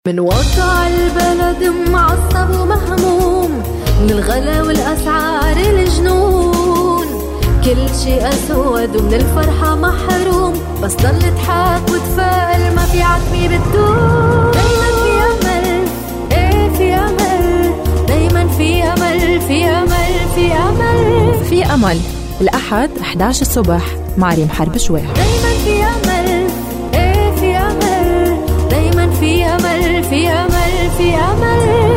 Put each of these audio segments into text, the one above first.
من واقع البلد معصب ومهموم، من الغلا والأسعار الجنون، كل شيء أسود ومن الفرحة محروم، بس ضل تضحك وتفائل، ما في عتمة بتدوم. دايما في أمل، ايه في أمل، دايما في أمل، في أمل، في أمل، في أمل. الأحد 11 الصبح مع ريم حرب شوي. دايما في أمل، ايه في أمل، دايما في أمل، في أمل، في أمل.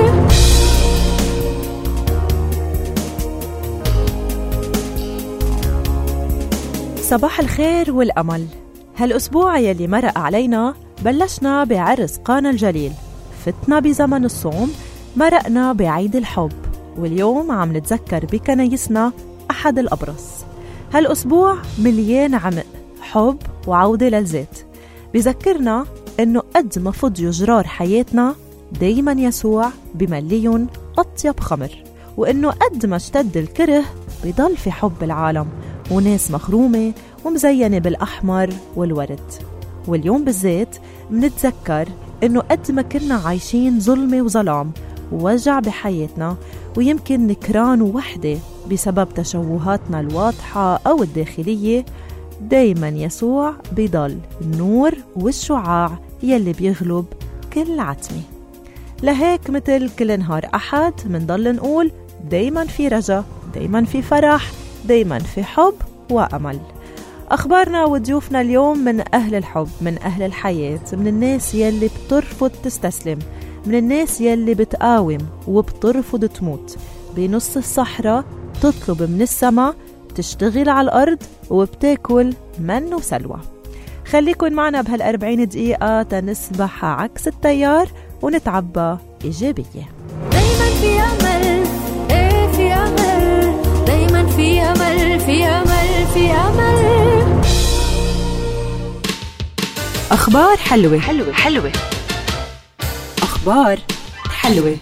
صباح الخير والأمل. هالأسبوع يلي مرق علينا بلشنا بعرس قانا الجليل، فتنا بزمن الصوم، مرقنا بعيد الحب، واليوم عم نتذكر بكنايسنا أحد الأبرص. هالأسبوع مليان عمق، حب وعودة للذات، بذكرنا إنه قد ما فضيوا جرار حياتنا دايما يسوع بمليون أطيب خمر، وإنه قد ما اشتد الكره بيضل في حب العالم وناس مخرومة ومزينة بالأحمر والورد. واليوم بالذات منتذكر إنه قد ما كنا عايشين ظلمة وظلام ووجع بحياتنا، ويمكن نكران ووحدة بسبب تشوهاتنا الواضحة أو الداخلية، دايما يسوع بيضل النور والشعاع يلي بيغلب كل عتمة. لهيك مثل كل نهار أحد منضل نقول دايما في رجا، دايما في فرح، دايما في حب وأمل. أخبارنا وضيوفنا اليوم من أهل الحب، من أهل الحياة، من الناس يلي بترفض تستسلم، من الناس يلي بتقاوم وبترفض تموت، بنص الصحراء تطلب من السماء، تشتغل على الأرض وبتاكل من وسلوى. خليكن معنا بهال40 دقيقة تنسبح عكس التيار ونتعبى إيجابية. دايما في أمل، ايه في أمل، دايما في أمل، في أمل، في أمل. أخبار حلوة حلوة حلوة، أخبار حلوة.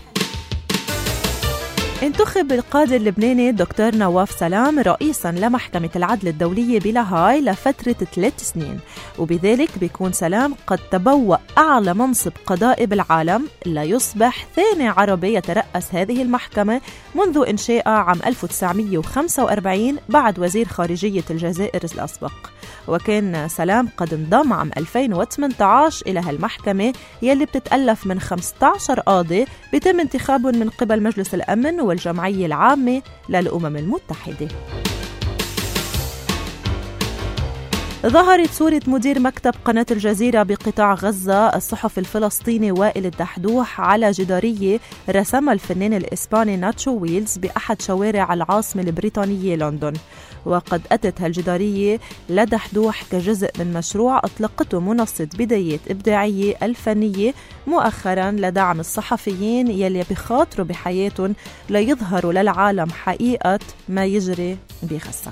انتخب القاضي اللبناني الدكتور نواف سلام رئيساً لمحكمة العدل الدولية بلاهاي لفترة 3 سنين، وبذلك بيكون سلام قد تبوأ أعلى منصب قضائي بالعالم، ليصبح ثاني عربي يترأس هذه المحكمة منذ إنشائها عام 1945 بعد وزير خارجية الجزائر الأسبق. وكان سلام قد انضم عام 2018 إلى هالمحكمة يلي بتتألف من 15 قاضي بيتم انتخابهم من قبل مجلس الأمن والجمعية العامة للأمم المتحدة. ظهرت صورة مدير مكتب قناة الجزيرة بقطاع غزة الصحفي الفلسطيني وائل الدحدوح على جدارية رسمها الفنان الإسباني ناتشو ويلز بأحد شوارع العاصمة البريطانية لندن. وقد أتت هالجدارية لدحدوح كجزء من مشروع أطلقته منصة بدايات إبداعية الفنية مؤخرا لدعم الصحفيين يلي بخاطروا بحياتهم ليظهروا للعالم حقيقة ما يجري بغزة.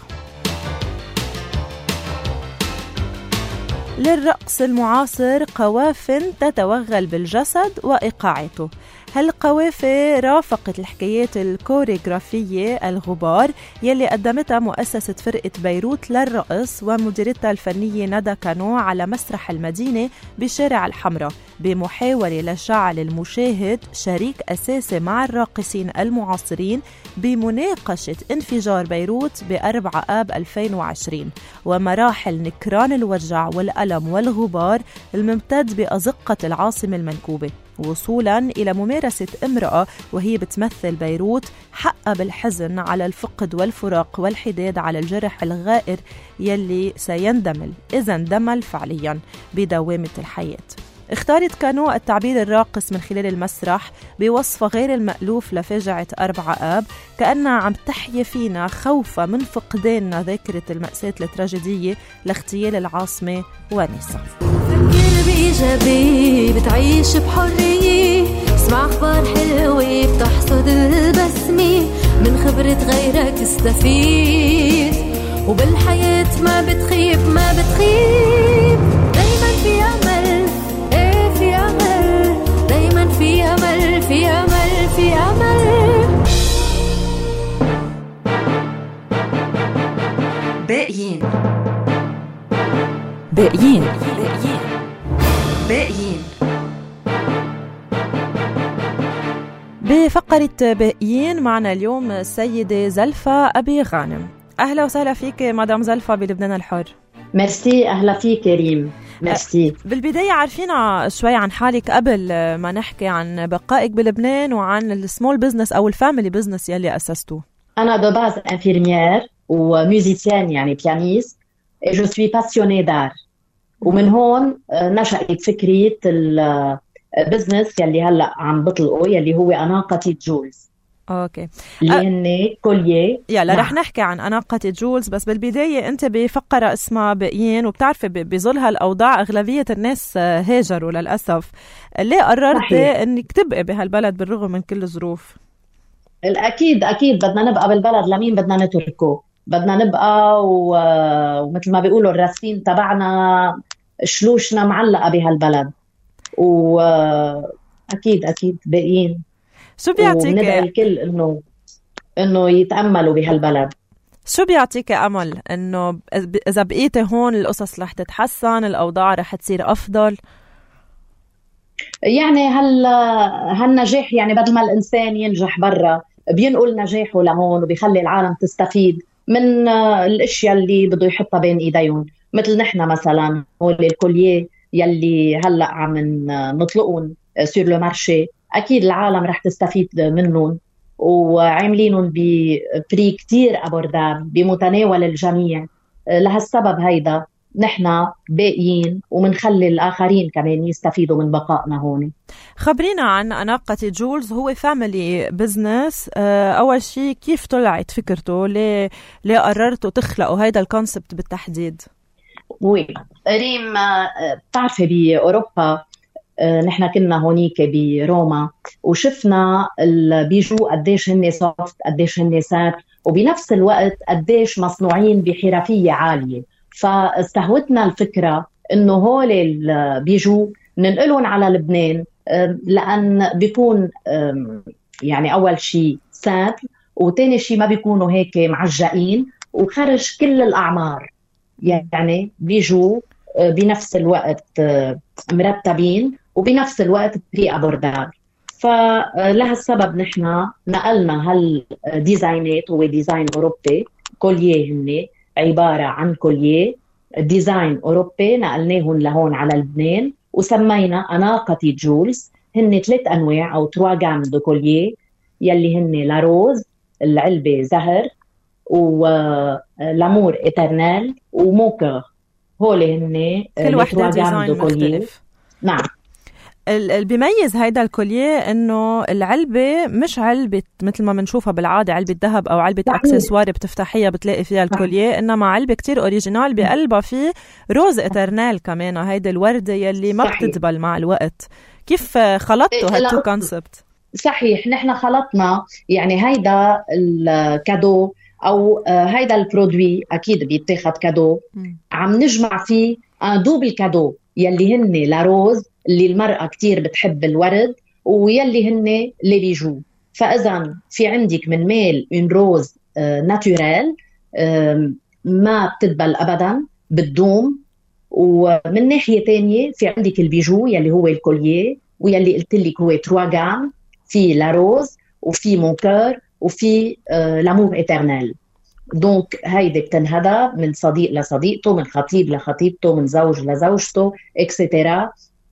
للرقص المعاصر قوافل تتوغل بالجسد وإيقاعاته. هالقوافل رافقت الحكايات الكوريغرافية الغبار يلي قدمتها مؤسسة فرقة بيروت للرقص ومديرتها الفنية ندى كانو على مسرح المدينة بشارع الحمراء، بمحاولة لجعل المشاهد شريك أساسي مع الراقصين المعاصرين بمناقشة انفجار بيروت ب4 آب 2020 ومراحل نكران الوجع والألم والغبار الممتد بأزقة العاصمة المنكوبة، وصولاً إلى ممارسة امرأة وهي بتمثل بيروت حقها بالحزن على الفقد والفراق والحداد على الجرح الغائر يلي سيندمل إذا اندمل فعلياً بدوامة الحياة. اختارت كانو التعبير الراقص من خلال المسرح بوصفه غير المألوف لفاجعة 4 آب، كأنها عم تحيي فينا خوفا من فقداننا ذاكرة المأساة التراجيدية لاغتيال العاصمة وناسها. فكر بإيجابي بتعيش بحرية، اسمع أخبار حلوة بتحصد البسمة، من خبرة غيرك استفيد، وبالحياة ما بتخيب ما بتخيب. دايما في أمل، ايه في أمل، دايما في أمل، في أمل، في أمل. باقيين باقيين باقيين باقيين بفقرة باقيين معنا اليوم السيدة زلفة أبي غانم. أهلا وسهلا فيك مدام زلفة بلبنان الحر. ميرسي، أهلا فيك كريم. ميرسي. بالبداية عارفينا شوي عن حالك قبل ما نحكي عن بقائك بلبنان وعن السمول بزنس أو الفاميلي بزنس يلي أسستوه. أنا دو باز انفيرميير وميوزيسيان يعني بيانيست، et je suis passionnée d'art. ومن هون نشأت فكرة البزنس يلي هلأ عم بطلقه يلي هو أناقة جولز. اوكي، اللي هن كوليه. يلا رح نحكي عن أناقة جولز، بس بالبداية أنت بفقرة اسمها باقيين، وبتعرفي بظل هالأوضاع أغلبية الناس هاجروا للأسف. ليه قررت أنك تبقي بهالبلد بالرغم من كل الظروف؟ الأكيد أكيد بدنا نبقى بالبلد، لمين بدنا نتركه؟ بدنا نبقى ومثل ما بيقولوا الراسين تبعنا شلوشنا معلقة بهالبلد، وأكيد أكيد باقيين. شو بيعطيك؟ وندعي الكل إنه يتأملوا بهالبلد. شو بيعطيك أمل إنه إذا بقيتي هون القصص رح تتحسن، الأوضاع رح تصير أفضل؟ يعني هالنجاح يعني بدل ما الإنسان ينجح برا بينقل نجاحه لهون وبيخلي العالم تستفيد من الاشياء اللي بده يحطها بين ايديهم. مثل نحن مثلا هول الكوليه يلي هلا عم نطلقهم سور لو مارشي، اكيد العالم رح تستفيد منهم، وعاملينهم ببري كتير ابورداب بمتناول الجميع. لهالسبب هيدا نحن باقيين ومنخلي الآخرين كمان يستفيدوا من بقائنا هون. خبرينا عن أناقة جولز. هو فاميلي بزنس. أول شيء كيف طلعت فكرته؟ ليه قررتوا تخلقوا هيدا الكونسبت بالتحديد؟ وي ريم، بتعرفي بأوروبا نحن كنا هونيك بروما وشفنا البيجو قديش هن سوفت، قديش هن سات، وبنفس الوقت قديش مصنوعين بحرفية عالية. فاستهوتنا الفكرة إنه هول البيجو ننقلهم على لبنان، لأن بيكون يعني أول شيء سامبل، وتاني شيء ما بيكونوا هيك معجقين وخرج كل الأعمار، يعني بيجو بنفس الوقت مرتبين وبنفس الوقت بري أبورداب. فلها السبب نحن نقلنا هالديزاينات، هو ديزاين أوروبي، كوليه هن عبارة عن كوليه ديزاين أوروبي، نقلناهم لهون على لبنان وسمينا أناقة جولز. هن 3 أنواع أو 3 جام دو كوليه يلي هن لاروز العلبة زهر، ولامور إترنال، وموكر. هول هن كل وحدة ديزاين مختلف. نعم. اللي بيميز هيدا الكوليه انه العلبه مش علبه مثل ما بنشوفها بالعاده، علبه ذهب او علبه اكسسوار بتفتحيها بتلاقي فيها الكوليه، انما علبه كتير اوريجينال بقلبها فيه روز اترنال كمان، هيدا الورده يلي ما بتدبل مع الوقت. كيف خلطتوا هالتو كونسبت؟ صحيح، نحن خلطنا يعني هيدا الكادو او هيدا البرودوي اكيد بيتاخد كادو، عم نجمع فيه دوبل كادو يلي هن لاروز اللي المرأة كتير بتحب الورد، ويلي هن لبيجو. فإذا في عندك من ميل ان روز ناتورال ما بتدبل أبدا، بتدوم. ومن ناحية تانية في عندك البيجو يلي هو الكوليه، ويلي قلت لك هو 3 جام، في لاروز وفي مونكور وفي لامور إترنال. دونك هيدي بتنهدى من صديق لصديقته، من خطيب لخطيبته، من زوج لزوجته اكسترا،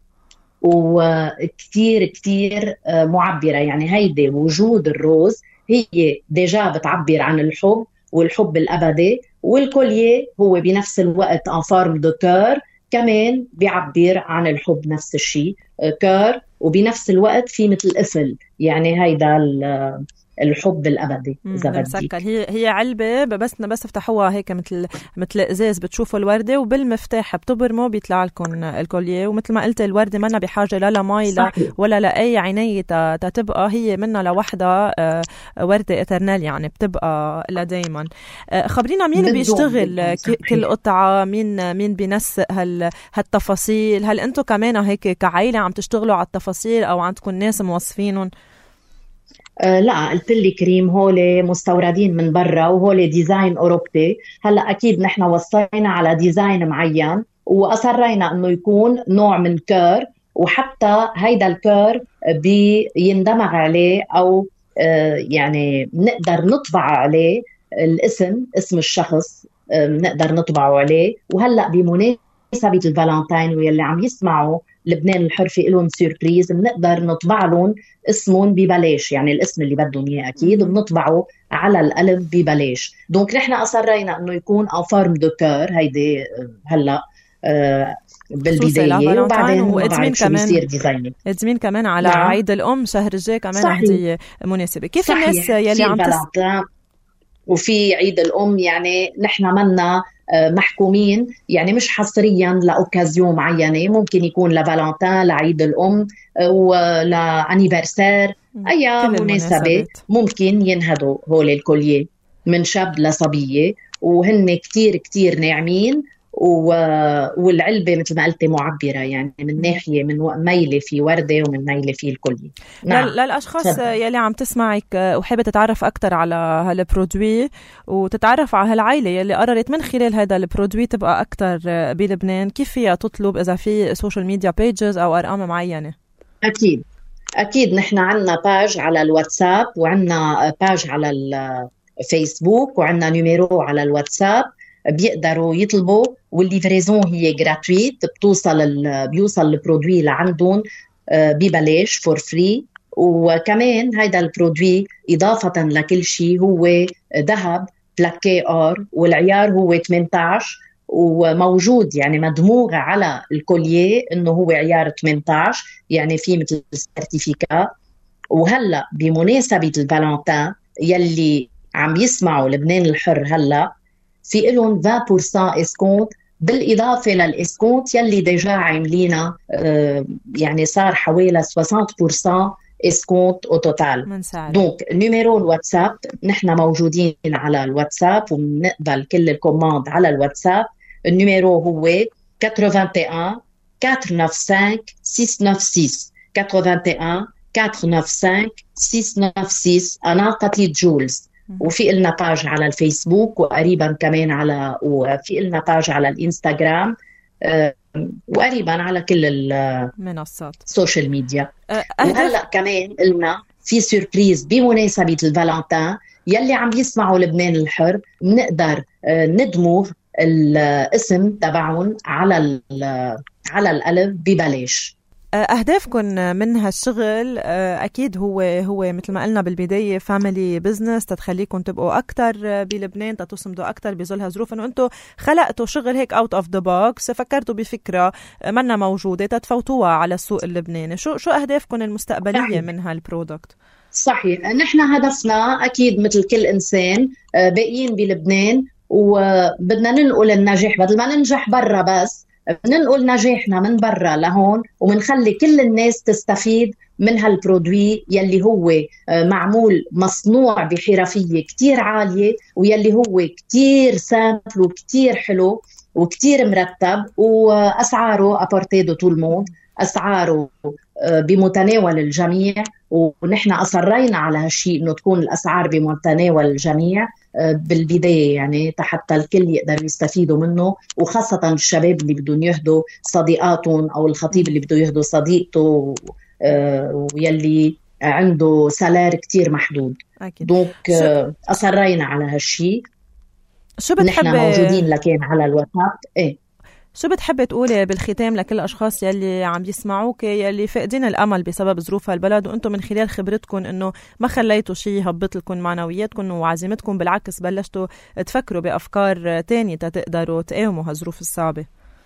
وكتير كتير معبرة. يعني هيدي وجود الروز هي ديجا بتعبر عن الحب والحب الأبدي، والكوليه هو بنفس الوقت en forme de cœur كمان بيعبر عن الحب، نفس الشيء كار، وبنفس الوقت في مثل قفل، يعني هيدا الحب الابدي اذا بدك. هي علبه بس تفتحوها هيك مثل ازاز، بتشوفوا الورده وبالمفتاح بتبرموا بيطلع لكم الكوليه. ومثل ما قلت الورده منا بحاجه لا مي ولا لاي عنايه تبقى هي منا لوحدها ورده اترنال، يعني بتبقى لدائما. خبرينا مين بيشتغل كل قطعه، مين بينسق هالتفاصيل؟ هل انتم كمان هيك كعائله عم تشتغلوا على التفاصيل او عندكم ناس موظفينهم؟ لا، قلت لي كريم هول مستوردين من برا وهول ديزاين أوروبي. هلأ أكيد نحن وصينا على ديزاين معين وأصرينا أنه يكون نوع من كور، وحتى هيدا الكور بيندمج عليه أو يعني نقدر نطبع عليه اسم الشخص، نقدر نطبعه عليه. وهلأ بمناسبة الفالنتين واللي عم يسمعوا لبنان الحر في لهم سيربريز، بنقدر نطبع لهم اسمهم ببلاش، يعني الاسم اللي بدهم اياه اكيد بنطبعه على القلب ببلاش. دونك نحن اصرينا انه يكون ان فورم دو كور هيدي هلا بالبدايه، وبعدين وادمين كمان ادمين كمان على عيد الام شهر الجاي كمان هديه مناسبه. كيف الناس يلي عم وفي عيد الام يعني نحن منا محكومين، يعني مش حصريا لأوكازيون معينة، ممكن يكون لفالنتين، لعيد الأم، ولأنيفرسير، أي مناسبة ممكن ينهدوا هول الكوليه من شاب لصبية، وهن كتير كتير ناعمين، والعلبة مثل ما قلتي معبرة، يعني من ناحية من ميلة في وردة ومن ميلة في الكلية. نعم. للأشخاص يلي عم تسمعك وحابة تتعرف أكتر على هالبرودوي وتتعرف على هالعائلة يلي قررت من خلال هذا البرودوي تبقى أكتر بلبنان، كيف فيها تطلب؟ إذا في سوشيال ميديا بيجز أو أرقام معينة؟ أكيد نحن عنا باج على الواتساب، وعنا باج على الفيسبوك، وعنا نيميرو على الواتساب بيقدروا يطلبوا، والليفريزون هي جراتويت، بيوصل البرودوي لعندهم ببلاش فور فري. وكمان هيدا البرودوي إضافة لكل شيء هو ذهب بلاكي اور، والعيار هو 18، وموجود يعني مدموغ على الكوليه انه هو عيار 18، يعني في مثل سيرتيفيكا. وهلا بمناسبة الفالنتين يلي عم يسمعوا لبنان الحر هلا في لهم 20% اسكونت، بالإضافة للإسكونت يلي ديجا عاملينا، يعني صار حوالي 60% اسكونت او توتال. دونك نيميرو الواتساب، نحن موجودين على الواتساب وبنقبل كل الكوماند على الواتساب. النيميرو هو 81 495 696 81 495 696 أناقة جولز. وفي لنا باج على الفيسبوك، وقريبا كمان وفي لنا باج على الانستغرام، وقريبا على كل المنصات السوشيال ميديا. وهلا كمان لنا في سيربريز بمناسبة الفالنتين يلي عم يسمعوا لبنان الحر، بنقدر ندمغ الاسم تبعهم على القلب ببلاش. أهدافكم من هالشغل أكيد هو مثل ما قلنا بالبداية فاميلي بزنس، تتخليكم تبقوا أكتر بلبنان، تتصمدوا أكتر بظل هالظروف، إنه أنتوا خلقتوا شغل هيك out of the box، فكرتوا بفكرة منا موجودة تتفوتوها على السوق اللبناني. شو أهدافكم المستقبلية من هالبرودكت؟ صحيح، نحن هدفنا أكيد مثل كل إنسان باقيين بلبنان، وبدنا ننقل النجاح، بدل ما ننجح برا بس ننقل نجاحنا من برا لهون، ومنخلي كل الناس تستفيد من هالبرودوي يلي هو معمول مصنوع بحرفية كتير عالية، ويلي هو كتير سامبل وكتير حلو وكتير مرتب، وأسعاره أبورتيدو طول الموت، أسعاره بمتناول الجميع. ونحن أصرينا على هالشيء إنه تكون الأسعار بمتناول الجميع بالبداية، يعني حتى الكل يقدر يستفيدوا منه، وخاصة الشباب اللي بدهم يهدوا صديقاتهم، أو الخطيب اللي بده يهدوا صديقته ويلي عنده سالار كتير محدود. دونك أصرينا على هالشيء. نحن موجودين لكن على الواتساب. شو بتحب تقولي بالختام لكل الأشخاص يلي عم يسمعوك يلي فاقدين الأمل بسبب ظروف هالبلد، وأنتم من خلال خبرتكم إنه ما خليتوا شيء يهبط لكم معنوياتكم وعزيمتكم، بالعكس بلشتوا تفكروا بأفكار تانية تقدروا تقاوموا هالظروف الصعبة؟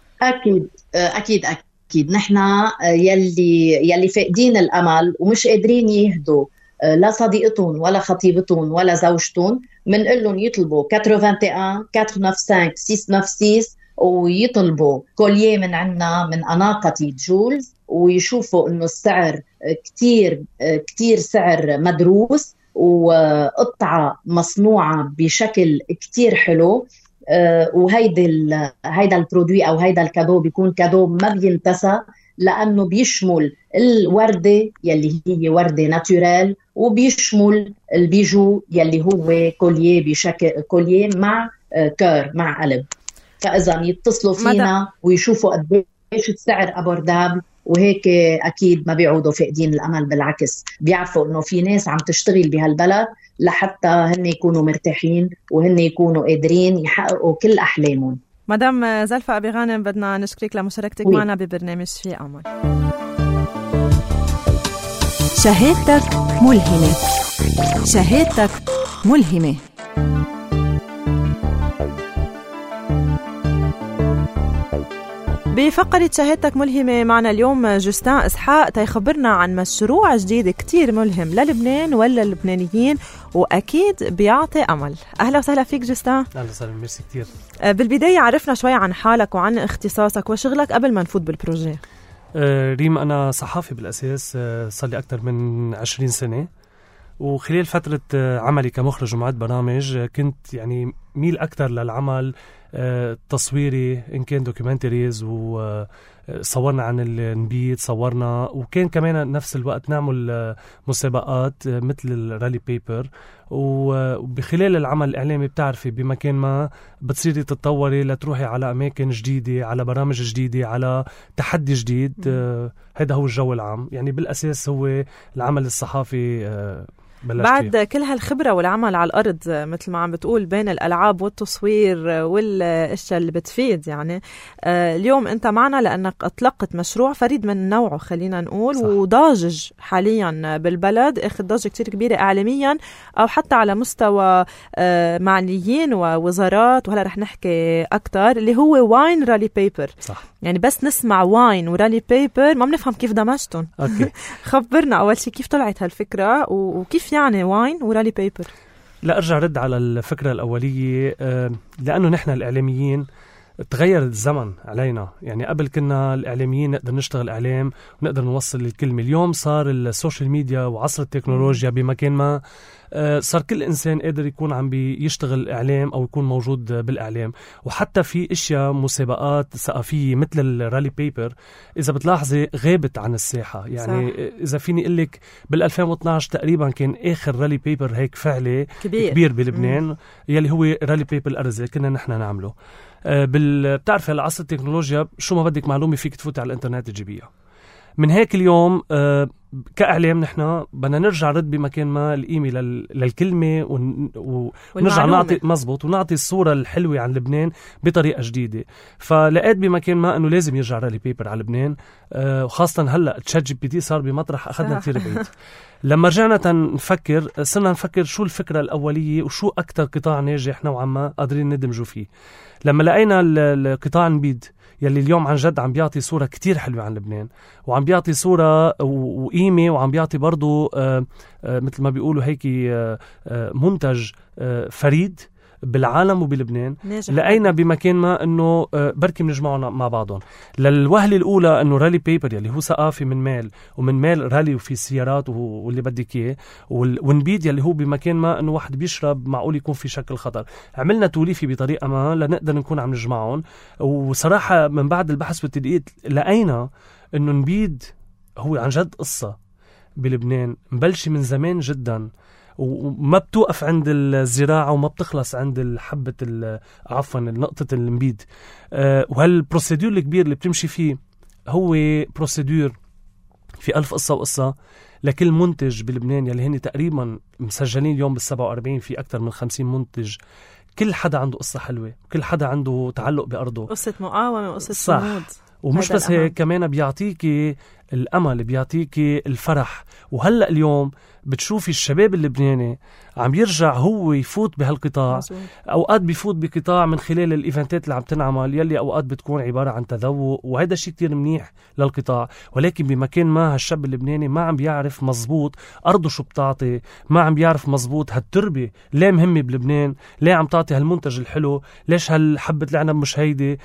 أكيد نحن يلي فاقدين الأمل ومش قادرين يهدوا لا صديقتهم ولا خطيبتهم ولا زوجتهم، منقول لهم يطلبوا 81 495 696 ويطلبوا كوليه من عنا من أناقة جولز، ويشوفوا إنه السعر كتير سعر مدروس، وقطعة مصنوعة بشكل كتير حلو. وهيدا البرودوي أو هيدا الكادو بيكون كادو ما بينتسى، لأنه بيشمل الوردة يلي هي وردة ناتورال، وبيشمل البيجو يلي هو كوليه بشكل كوليه مع كور مع قلب. فإذا يتصلوا فينا ويشوفوا قديش السعر أبوردابل، وهيك أكيد ما بيعودوا فاقدين الأمل، بالعكس بيعرفوا إنه في ناس عم تشتغل بهالبلد لحتى هن يكونوا مرتاحين وهن يكونوا قادرين يحققوا كل أحلامهم. مدام زلفة أبي غانم، بدنا نشكرك لمشاركتك معنا ببرنامج في أمل. شهادتك ملهمة. شهادتك ملهمة. بفقرة شهادتك ملهمة معنا اليوم جوستان إسحاق تيخبرنا عن مشروع جديد كتير ملهم للبنان ولا اللبنانيين، وأكيد بيعطي أمل. أهلا وسهلا فيك جوستان. أهلا وسهلا، ميرسي كتير. بالبداية عرفنا شوي عن حالك وعن اختصاصك وشغلك قبل ما نفوت بالبروجي. ريم، أنا صحافي بالأساس، صار لي أكتر من 20 سنة، وخلال فترة عملي كمخرج ومعد برامج كنت يعني ميل أكتر للعمل تصويري، إن كان دوكيومنتريز، وصورنا عن النبيت، صورنا، وكان كمان نفس الوقت نعمل مسابقات مثل الرالي بيبر. وبخلال العمل الإعلامي بتعرفي بمكان ما بتصيري تتطوري لتروحي على أماكن جديدة، على برامج جديدة، على تحدي جديد. هذا هو الجو العام، يعني بالأساس هو العمل الصحافي. بعد كل هالخبرة والعمل على الأرض مثل ما عم بتقول بين الألعاب والتصوير والأشياء اللي بتفيد، يعني اليوم أنت معنا لأنك أطلقت مشروع فريد من نوعه، خلينا نقول، صح. وضاجج حاليا بالبلد، أخذ ضجة كتير كبيرة إعلاميا أو حتى على مستوى معنيين ووزارات، وهلا رح نحكي أكتر، اللي هو واين رالي بيبر. صح. يعني بس نسمع واين ورالي بيبر ما بنفهم كيف دمجتهم. خبرنا أول شيء كيف طلعت هالفكرة وكيف يعني واين ورالي بيبر؟ لا، أرجع رد على الفكرة الأولية، لأنه نحن الإعلاميين تغير الزمن علينا. يعني قبل كنا الإعلاميين نقدر نشتغل إعلام ونقدر نوصل الكلمة. اليوم صار السوشيال ميديا وعصر التكنولوجيا بمكان ما صار كل إنسان قادر يكون عم بيشتغل إعلام أو يكون موجود بالإعلام. وحتى في إشياء مسابقات ثقافية مثل الرالي بيبر إذا بتلاحظي غابت عن الساحة. يعني صح. إذا فيني أقولك بال2012 تقريبا كان آخر رالي بيبر هيك فعلي كبير بلبنان، يلي هو رالي بيبر الأرزة كنا نحن نعمله. بتعرف على عصر التكنولوجيا شو ما بدك معلومة فيك تفوت على الانترنت تجيبيها. من هيك اليوم كإعلام نحن بدنا نرجع رد بمكان ما القيمة للكلمة ونرجع نعطي مزبوط ونعطي الصورة الحلوة عن لبنان بطريقة جديدة. فلقيت بمكان ما أنه لازم يرجع رالي بيبر على لبنان، وخاصة هلأ ChatGPT صار بمطرح أخذنا كتير بعيد. لما رجعنا نفكر صرنا نفكر شو الفكرة الأولية وشو أكتر قطاع ناجح نوعا ما قادرين ندمجوا فيه. لما لقينا القطاع نبيد يلي اليوم عن جد عم بيعطي صورة كتير حلوة عن لبنان، وعم بيعطي صورة وقيمة، وعم بيعطي برضو مثل ما بيقولوا هيك منتج فريد بالعالم وبلبنان. لقينا بمكان ما انه بركي بنجمعنا مع بعضهم. للوهله الاولى انه رالي بيبر يلي هو ثقافي من مال، ومن مال رالي وفي سيارات واللي بدك اياه، ونبيد يلي هو بمكان ما انه واحد بيشرب معقول يكون في شكل خطر. عملنا توليفي بطريقه ما لنقدر نكون عم نجمعهم. وصراحه من بعد البحث والتدقيق لقينا انه نبيد هو عن جد قصه بلبنان مبلشه من زمان جدا، وما بتوقف عند الزراعة وما بتخلص عند حبة نقطة المبيد. وهالبروسيدور الكبير اللي بتمشي فيه هو بروسيدور في 1000 قصة وقصة لكل منتج بلبنان، يلي هني تقريبا مسجلين اليوم بال47 في أكتر من 50 منتج. كل حدا عنده قصة حلوة، كل حدا عنده تعلق بأرضه، قصة مقاومة وقصة صمود. ومش بس هيك، كمان بيعطيكي الأمل، بيعطيكي الفرح. وهلأ اليوم بتشوفي الشباب اللبناني عم يرجع هو يفوت بهالقطاع. أوقات بيفوت بقطاع من خلال الإيفنتات اللي عم تنعمل، يلي أوقات بتكون عبارة عن تذوق، وهذا شيء كتير منيح للقطاع. ولكن بمكان ما هالشاب اللبناني ما عم بيعرف مزبوط أرضه شو بتعطي، ما عم بيعرف مزبوط هالتربة ليه مهمة بلبنان، ليه عم تعطي هالمنتج الحلو، ليش هالحبة العنب مش هيدي.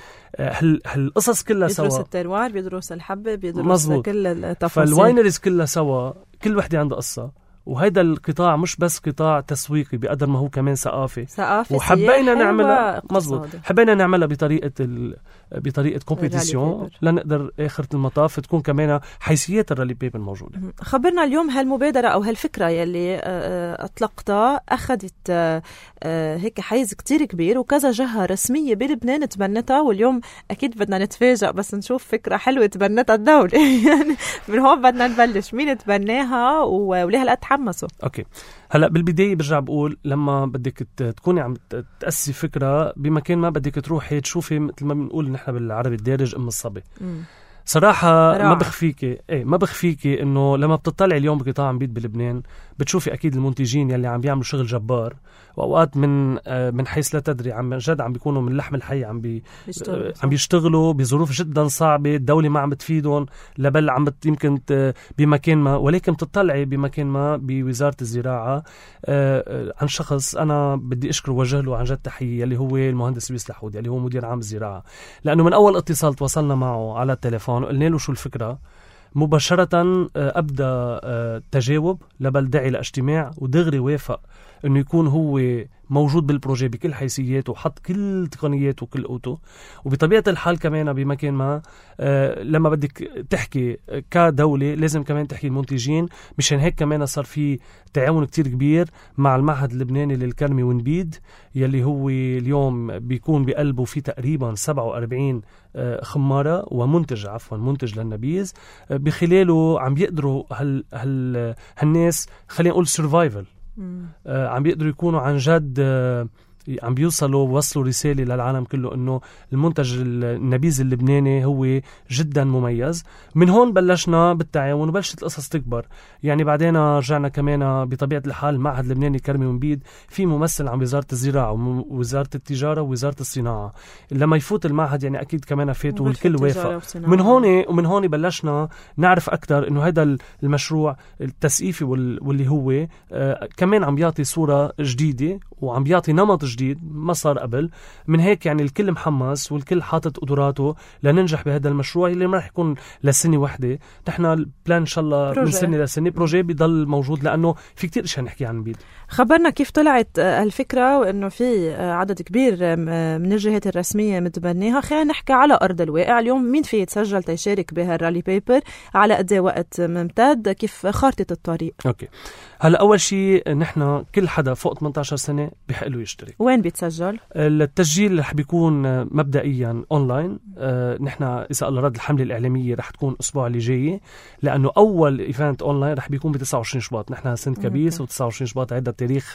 هالقصص كلها سوا، بيدرس التروار، بيدرس الحبة، بيدرس كل التفاصيل. فالواينريز كلها سوا، كل وحدة عنده قصة. وهيدا القطاع مش بس قطاع تسويقي بقدر ما هو كمان ثقافي. وحبينا نعملها مزبوط، حبينا نعملها بطريقة بطريقة كومبيتيشن لنقدر آخر المطاف تكون كمان حيثيات الرالي بيبر موجودة. خبرنا اليوم هالمبادرة أو هالفكرة يلي أطلقتها أخذت هيك حيز كتير كبير وكذا جهة رسمية بلبنان تبنتها، واليوم أكيد بدنا نتفاجأ بس نشوف فكرة حلوة تبنتها الدولة. يعني من هون بدنا نبلش مين تبناها وليه هلأ تحمسوا؟ أوكي، هلأ بالبداية برجع بقول لما بدك تكوني عم تأسي فكرة بمكان ما بدك تروحي تشوفي مثل ما بنقول نحن بالعربي الدارج أم الصبي. صراحة ما بخفيكي إنه لما بتطلع اليوم بقطاع عم بيد بلبنان بتشوفي أكيد المنتجين يلي عم بيعملوا شغل جبار، وأوقات من حيث لا تدري عم بيكونوا من لحم الحي عم بيشتغلوا بظروف جدا صعبة، الدولة ما عم بتفيدهم لبل عم يمكن بمكان ما، ولكن بتطلعي بمكان ما بوزارة الزراعة عن شخص أنا بدي أشكره وجه له عن جد تحية، اللي هو المهندس لويس لحودي اللي هو مدير عام الزراعة، لأنه من أول اتصال تواصلنا معه على التليفون قلنا له شو الفكرة مباشرة أبدأ تجاوب لبل داعي لاجتماع ودغري وافق إنه يكون هو موجود بالبروجي بكل حيثياته وحط كل تقنياته وكل قوته. وبطبيعة الحال كمان بمكان ما لما بدك تحكي كدولة لازم كمان تحكي المنتجين، مشان هيك كمان صار في تعاون كتير كبير مع المعهد اللبناني للكرمي ونبيد يلي هو اليوم بيكون بقلبه في تقريبا 47 خمارة ومنتج منتج للنبيذ، بخلاله عم بيقدروا هالناس خلينا نقول سيرفايفل، عم بيقدروا يكونوا عن جد عم وصلوا رسالة للعالم كله إنه المنتج النبيذ اللبناني هو جدا مميز. من هون بلشنا بالتعاون وبلشت القصص تكبر. يعني بعدين رجعنا كمان بطبيعة الحال المعهد اللبناني كرمي ونبيد في ممثل عن وزارة الزراعة ووزارة التجارة ووزارة الصناعة، لما يفوت المعهد يعني أكيد كمان فاتوا والكل وافق. من هون بلشنا نعرف أكتر إنه هذا المشروع التسقيفي واللي هو كمان عم بيعطي صورة جديدة وعم بيعطي نمط جديد ما صار قبل. من هيك يعني الكل محمس والكل حاطط قدراته لننجح بهذا المشروع اللي ما رح يكون لسنة واحدة. نحن البلان إن شاء الله من سنة لسنة بروجي بيضل موجود لأنه في كتير إشياء نحكي عن بيد. خبرنا كيف طلعت الفكرة وإنه في عدد كبير من الجهات الرسمية متبنيها. خلينا نحكي على أرض الواقع اليوم، مين فيه يتسجل تيشارك بهالرالي بيبر، على قد وقت ممتد، كيف خارطة الطريق؟ أوكي، هلا أول شيء نحن كل حدا فوق 18 سنة بيحق له يشترك. وين بيتسجل؟ التسجيل رح بيكون مبدئيا أونلاين. نحن إذا الله رد الحملة الإعلامية رح تكون الأسبوع اللي جاي، لأنه أول إيفنت أونلاين رح بيكون ب29 شباط. نحن سنة كبيس و29 شباط هذا تاريخ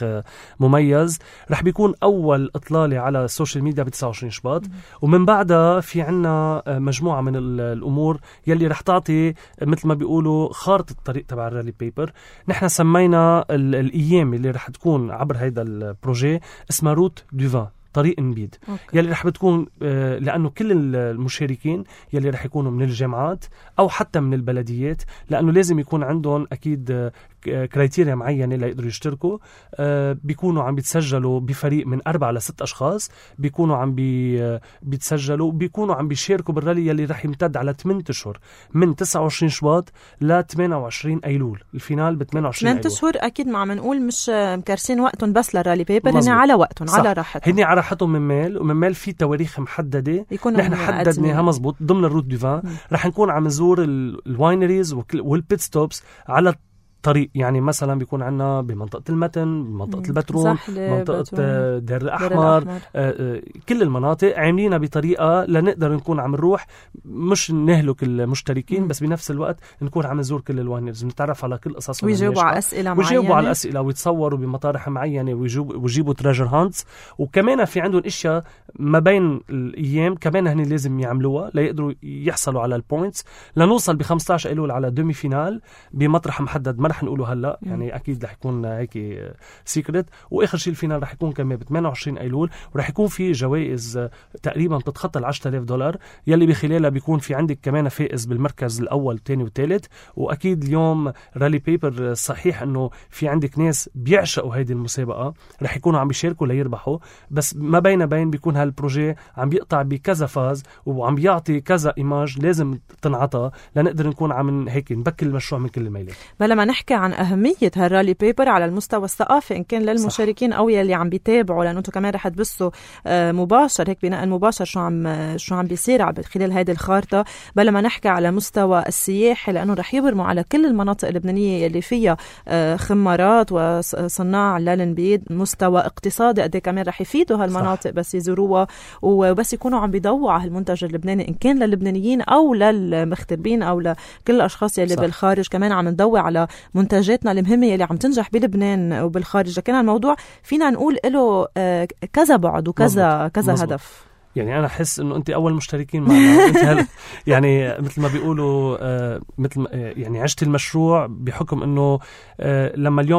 مميز. رح بيكون أول إطلالة على السوشيال ميديا ب29 شباط، ومن بعدها في عنا مجموعة من الأمور يلي رح تعطي مثل ما بيقولوا خارطة الطريق تبع الرالي بيبر. نحن سمينا الأيام اللي رح تكون عبر هذا البروجي اسمها روت دو فان، طريق نبيد. يلي رح بتكون لأنه كل المشاركين يلي رح يكونوا من الجامعات أو حتى من البلديات، لأنه لازم يكون عندهم أكيد كرايتيريا معينة ليقدروا يشتركوا. بيكونوا عم بيتسجلوا بفريق من 4 ل 6 أشخاص، بيكونوا عم بيتسجلوا، بيكونوا عم بيشاركوا بالرالي يلي رح يمتد على 8 أشهر من 29 شباط ل 28 أيلول. الفينال ب 28 أيلول. 8 أشهر أكيد ما عم نقول مش مكرسين وقتهم بس للرالي بيبر، هن على وقتهم على راحتهم، هن على راحتهم. ومن مال في تواريخ محددة نحن حددناها مزبوط ضمن الروت دو فان. رح نكون عم نزور الواينريز والبيت ستوبس على طريق. يعني مثلا بيكون عنا بمنطقة المتن، بمنطقة البترون، منطقة دير الأحمر، كل المناطق عاملينها بطريقة لنقدر نكون عم نروح مش نهلك المشتركين بس بنفس الوقت نكون عم نزور كل الواينرز، نتعرف على كل قصصهم ويجاوبوا على أسئلة معينة، ويجاوبوا على الأسئلة ويتصوروا بمطارح معينة ويجيبوا تريجر هانتس. وكمان في عندهم إشياء ما بين الأيام كمان هن لازم يعملوها ليقدروا يحصلوا على البوينتس لنوصل ب15 أيلول على دومي فينال بمطرح محدد ما رح نقوله هلا، يعني اكيد رح يكون هيك سيكريت. واخر شيء الفينال رح يكون كمان ب 28 ايلول، ورح يكون في جوائز تقريبا بتتخطى $10,000 يلي بخلالها بيكون في عندك كمان فائز بالمركز الاول والثاني والثالث. واكيد اليوم رالي بيبر صحيح انه في عندك ناس بيعشقوا هيدي المسابقه رح يكونوا عم بيشاركوا ليربحوا، بس ما بين بيكون هالبروجي عم بيقطع بكذا فاز وعم بيعطي كذا ايماج لازم تنعطى لنقدر نكون عم هيك نبكي المشروع من كل الميلات. بلا ما نحكي نحكي عن أهمية هالرالي بيبر على المستوى الثقافي إن كان للمشاركين أو يلي عم بيتابعوا، لأنه أنتم كمان رح تبثوا مباشر هيك بناء مباشر شو عم بيصير خلال هذه الخارطة، بل ما نحكي على مستوى السياحي، لأنه رح يبرموا على كل المناطق اللبنانية اللي فيها خمارات وصناع للنبيد. مستوى اقتصادي قد كمان رح يفيدوا هالمناطق بس يزوروها وبس يكونوا عم بيضووا على المنتج اللبناني، إن كان للبنانيين أو للمغتربين أو لكل الأشخاص يلي بالخارج. كمان عم ندوي على منتجاتنا المهمة يلي عم تنجح بلبنان وبالخارج. لكن الموضوع فينا نقول له كذا بعد وكذا مزبوط. هدف. يعني أنا أحس إنه أنت أول مشتركين معنا. أنت يعني مثل ما بيقولوا مثل يعني عشت المشروع بحكم إنه لما اليوم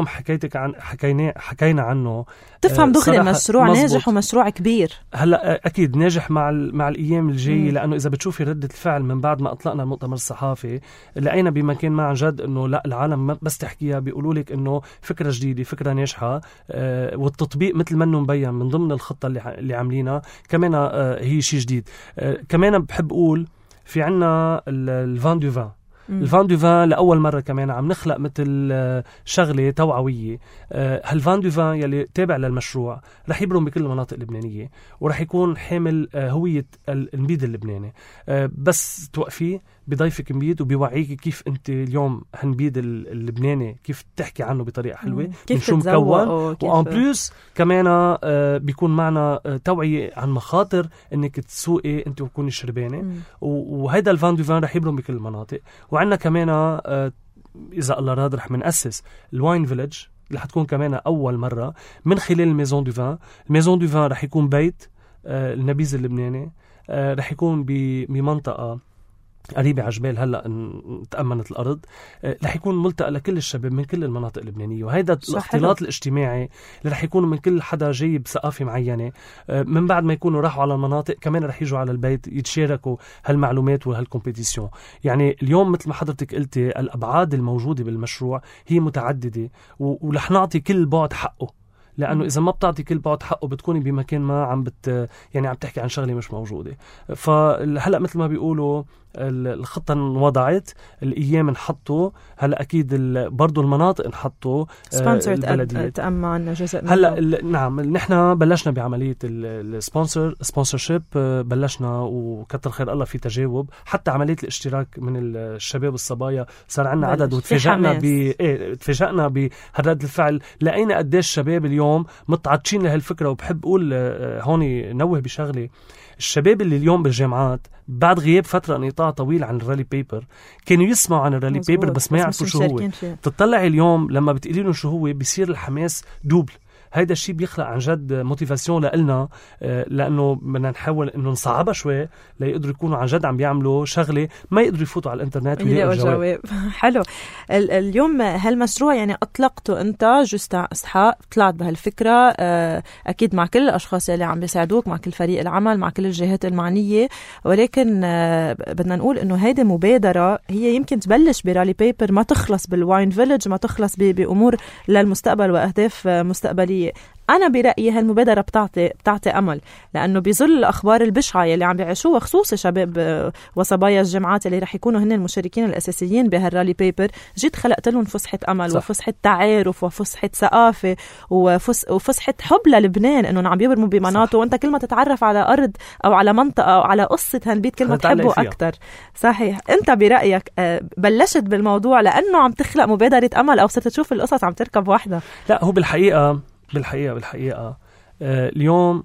حكينا عنه تفهم دغري مشروع ناجح ومشروع كبير. هلا أكيد ناجح مع الأيام الجاية، لأنه إذا بتشوفي ردة الفعل من بعد ما أطلقنا المؤتمر الصحافي لقينا بمكان ما عن جد إنه لا العالم بس تحكيها بيقولوا لك إنه فكرة جديدة فكرة ناجحة، والتطبيق مثل ما إنه مبين من ضمن الخطة اللي عاملينها كمان هي شيء جديد. كمان بحب أقول في عنا الفان دو فان. الفان دو فان لأول مرة كمان عم نخلق مثل شغلة توعوية. هالفان دو فان يلي تابع للمشروع رح يبرم بكل المناطق اللبنانية ورح يكون حامل هوية النبيد اللبناني. بس توقفي بضيفك نبيد وبيوعيك كيف انت اليوم هنبيد اللبناني كيف تحكي عنه بطريقة حلوة، كيف شو مكون، وان بلوس كمان بيكون معنا توعية عن مخاطر انك تسوقي انت وتكوني شربانة. وهيدا الفان دو فان رح يبرم بكل المناطق. وعندنا كمان اذا الله راد رح منأسس الواين فيليج اللي حتكون كمان اول مرة من خلال الميزون دو فان. الميزون دو فان رح يكون بيت النبيذ اللبناني، رح يكون بمنطقة قريبة عجبال هلأ تأمنت الأرض، رح يكون ملتقى لكل الشباب من كل المناطق اللبنانية. وهيدا الاختلاط الاجتماعي اللي رح يكونوا من كل حدا جاي بثقافة معينة، من بعد ما يكونوا راحوا على المناطق كمان رح يجوا على البيت يتشاركوا هالمعلومات وهالكومبيتيسيون. يعني اليوم مثل ما حضرتك قلتي الأبعاد الموجودة بالمشروع هي متعددة ورح نعطي كل بعد حقه، لأنه إذا ما بتعطي كل بعد حقه بتكوني بمكان ما يعني عم تحكي عن شغلة مش موجودة. فهلأ مثل ما بيقولوا الخطة انوضعت، الأيام نحطوا هلأ أكيد برضو المناطق نحطوا سبونسر تأمن جزء هلأ نعم نحن بلشنا بعملية السبونسرشيب بلشنا وكتر خير الله في تجاوب. حتى عملية الاشتراك من الشباب والصبايا صار عنا عدد، وتفاجأنا بهالرد الفعل. لقينا قديش الشباب اليوم متعطشين لهالفكرة. وبحب أقول هوني نوه بشغلة، الشباب اللي اليوم بالجامعات بعد غياب فترة انقطاع طويل عن الرالي بيبر كانوا يسمعوا عن الرالي بيبر بس ما يعرفوا شو هو. تطلع اليوم لما بتقولي لهم شو هو بيصير الحماس دوبل. هيدا الشيء بيخلق عن جد موتيفاسيون لنا، لأنه بدنا نحاول إنه نصعبها شوي ليقدروا يكونوا عن جد عم بيعملوا شغلة ما يقدروا يفوتوا على الإنترنت ويلاقوا جواب. حلو. اليوم هالمشروع يعني أطلقته أنت جست إسحاق، طلعت بهالفكرة أكيد مع كل الأشخاص اللي عم بيساعدوك، مع كل فريق العمل، مع كل الجهات المعنية. ولكن بدنا نقول إنه هيدا مبادرة هي يمكن تبلش برالي بيبر ما تخلص بالواين فيليج، ما تخلص بأمور للمستقبل وأهداف مستقبلية. أنا برأيي هالمبادرة بتعطي أمل، لأنه بظل الأخبار البشعة اللي عم بيعيشوها خصوصا شباب وصبايا الجامعات اللي رح يكونوا هن المشاركين الأساسيين بهالرالي بيبر، جيت خلقت لهم فسحة أمل. صح. وفسحة تعارف وفسحة ثقافة وفسحة حب للبنان، إنه عم يبرموا بمناطق وأنت كل ما تتعرف على أرض أو على منطقة أو على قصة هالبيت كل ما تحبه أكتر. صحيح. أنت برأيك بلشت بالموضوع لأنه عم تخلق مبادرة أمل أو صرت تشوف القصص عم تركب واحدة؟ لا، هو بالحقيقة اليوم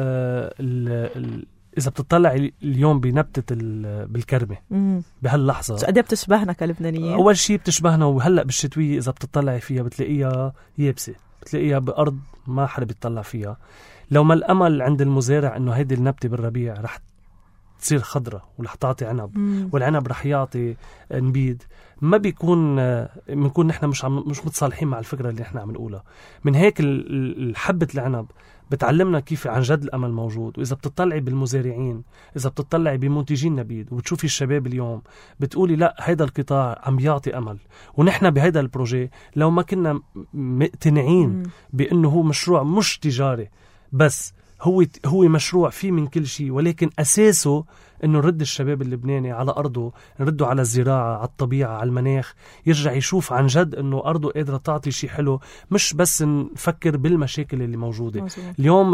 إذا بتطلع اليوم بنبتة بالكرمة بهاللحظة قد ايه بتشبهنا كلبنانيين. أول شيء بتشبهنا، وهلأ بالشتوية إذا بتطلعي فيها بتلاقيها يابسة، بتلاقيها بأرض ما حدا بيطلع فيها. لو ما الأمل عند المزارع إنه هيدي النبتة بالربيع رح تصير خضرة ورح تعطي عنب، والعنب رح يعطي نبيد، ما بنكون نحن مش متصالحين مع الفكرة اللي نحن عم نقولها. من هيك الحبة العنب بتعلمنا كيف عن جد الأمل موجود. وإذا بتطلعي بالمزارعين، إذا بتطلعي بمنتجين نبيد وبتشوفي الشباب اليوم بتقولي لا هيدا القطاع عم بيعطي أمل. ونحن بهيدا البروجي لو ما كنا مقتنعين بأنه هو مشروع مش تجاري بس، هو مشروع فيه من كل شيء، ولكن أساسه إنه نرد الشباب اللبناني على أرضه، نرده على الزراعة، على الطبيعة، على المناخ، يرجع يشوف عن جد إنه أرضه قادرة تعطي شيء حلو، مش بس نفكر بالمشاكل اللي موجودة. اليوم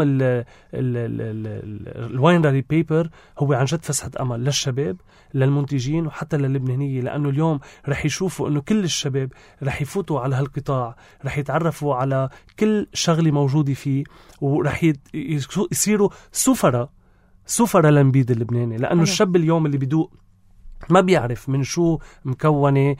الواينري بيبر هو عن جد فسحة أمل للشباب، للمنتجين، وحتى للبنانية، لأنه اليوم رح يشوفوا إنه كل الشباب رح يفوتوا على هالقطاع، رح يتعرفوا على كل شغلة موجودة فيه، ورح يصيروا سفرة للنبيذ اللبناني. لأنه الشاب اليوم اللي بيدوق ما بيعرف من شو مكونة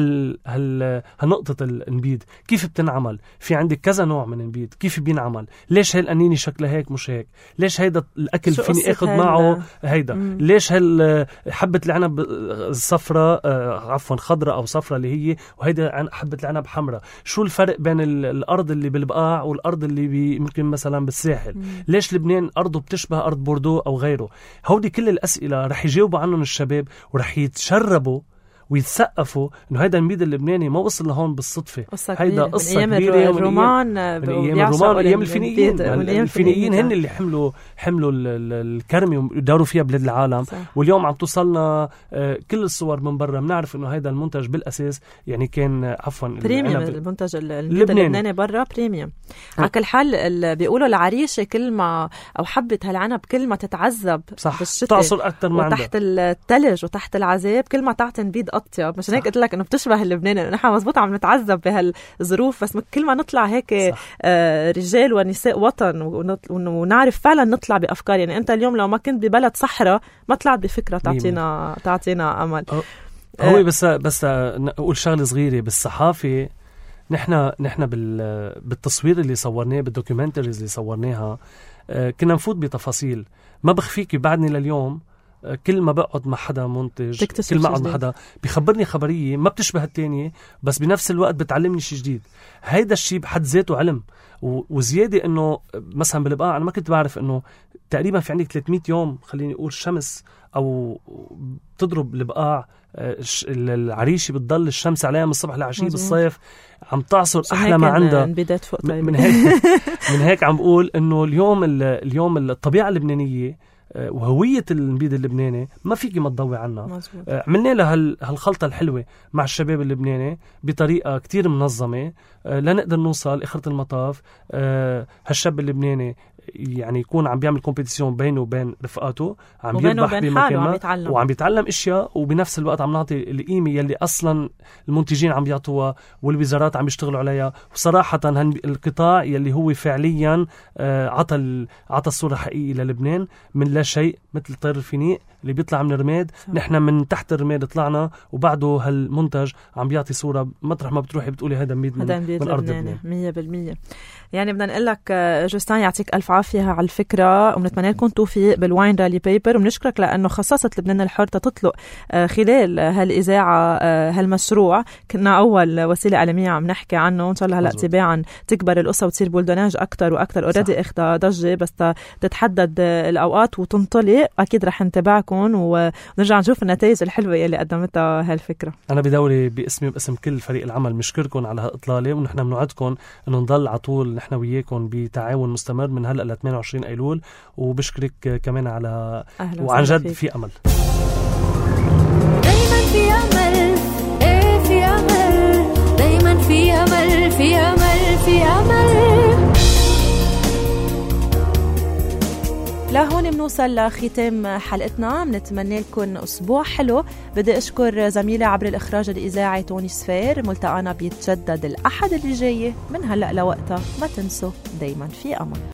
هالنقطة النبيذ، كيف بتنعمل، في عندك كذا نوع من النبيذ، كيف بينعمل، ليش هالقنينة شكلها هيك مش هيك، ليش هيدا الأكل فيني أخذ معه هيدا، ليش حبة العنب صفرة خضرة أو صفرة اللي هي، وهيدا حبة العنب حمرة، شو الفرق بين الأرض اللي بالبقاع والأرض اللي ممكن مثلا بالساحل، ليش لبنان أرضه بتشبه أرض بوردو أو غيره. هودي كل الأسئلة رح يجاوبوا عنهم الشباب، ورح يتشربوا ويتسقفوا انه هيدا النبيذ اللبناني ما وصل لهون بالصدفه. هيدا قصه كبيره من الرومان، ايام الفينيين. الفينيين هن اللي حملوا الكرمه وداروا فيها بلاد العالم. صح. واليوم عم توصلنا كل الصور من برا، بنعرف انه هيدا المنتج بالاساس يعني كان بريميوم. المنتج اللبناني برا بريميوم. على كل حال بيقولوا العريشه كل ما او حبه هالعنب كل ما تتعذب بالشتاء تعصر اكثر ما عندها، وتحت الثلج وتحت العذاب كل ما تعطي نبيذ أطيب. مشان هيك قلت لك إنه بتشبه اللبناني، نحن مزبوط عم نتعذب بهالظروف، بس كل ما نطلع هيك رجال ونساء وطن ونعرف فعلا نطلع بأفكار. يعني أنت اليوم لو ما كنت ببلد صحراء ما طلعت بفكرة تعطينا أمل. هو بس أقول شغلة صغيرة بالصحافة. نحن بالتصوير اللي صورناه، بالدوكيومنتريز اللي صورناها، كنا نفوت بتفاصيل. ما بخفيكي بعدني لليوم كل ما بقعد مع حدا منتج، كل ما أقعد مع حدا بيخبرني خبرية ما بتشبه التانية، بس بنفس الوقت بتعلمني شيء جديد. هيدا الشيء بحد ذاته علم. وزيادة إنه مثلا بالبقاع أنا ما كنت بعرف إنه تقريبا في عندك 300 يوم خليني أقول شمس أو تضرب البقاع. العريشة بتضل الشمس عليها من الصبح لعشية بالصيف عم تعصر أحلى ما عندها. من هيك عم بقول إنه اليوم الطبيعة اللبنانية وهوية النبيذ اللبناني ما فيكي ما تضوي عنها. عملنا لها هالخلطة الحلوة مع الشباب اللبناني بطريقة كتير منظمة لنقدر نوصل آخرة المطاف. هالشاب اللبناني يعني يكون عم بيعمل كومبيتيشن بينه وبين رفقاته، عم يربح بمكانه وعم بيتعلم اشياء، وبنفس الوقت عم نعطي القيمة يلي اصلا المنتجين عم بيعطوها والوزارات عم يشتغلوا عليها. وصراحة القطاع يلي هو فعليا عطى الصورة حقيقية للبنان من لا شيء، مثل طير الفينيق اللي بيطلع من الرماد. نحن من تحت الرماد طلعنا، وبعده هالمنتج عم بيعطي صورة مطرح ما بتروحي بتقولي هذا نبيذ من أرض لبنان 100%. يعني بدنا نقول لك جوستان يعطيك ألف عافية على الفكرة، وبنتمنى لكم توفيق بالواينري بيبر، وبنشكرك لأنه خصصت لبنان الحر تطلق خلال هالإذاعة هالمشروع. كنا أول وسيلة إعلامية عم نحكي عنه، إن شاء الله هلأ تباعا تكبر القصة وتصير بولدناج أكتر وأكتر. أوريدي إخذها ضجة، بس تتحدد الأوقات وتنطلق أكيد رح نتابعكم ونرجع نشوف النتائج الحلوة اللي قدمتها هالفكرة. أنا بدوري باسمي وباسم كل فريق العمل مشكركم على هالإطلالة، ونحن بنوعدكم إنه نضل على طول نحن وياكم بتعاون مستمر من هلأ ل 28 أيلول. وبشكرك كمان على وعن جد في أمل. دايما في أمل، إيه في أمل، دايما في أمل، في أمل، في أمل. لهون بنوصل لختام حلقتنا. بنتمنى لكم أسبوع حلو. بدي أشكر زميلي عبر الإخراج الإذاعي توني سفير. ملتقانا بيتجدد الأحد اللي جاي من هلأ لوقتها. ما تنسوا دايما في أمل.